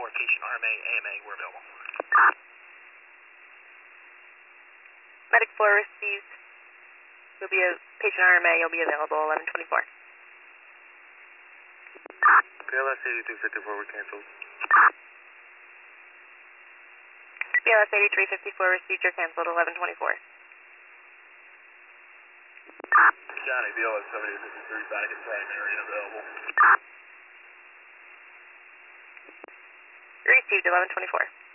patient RMA, AMA, we're available. Medic 4 received. You'll be a patient RMA, you'll be available 11:24. BLS 8254, we're canceled. BLS 8354 received, you're canceled 11:24. Johnny, BLS 7853 back at primary and available. Received 11:24.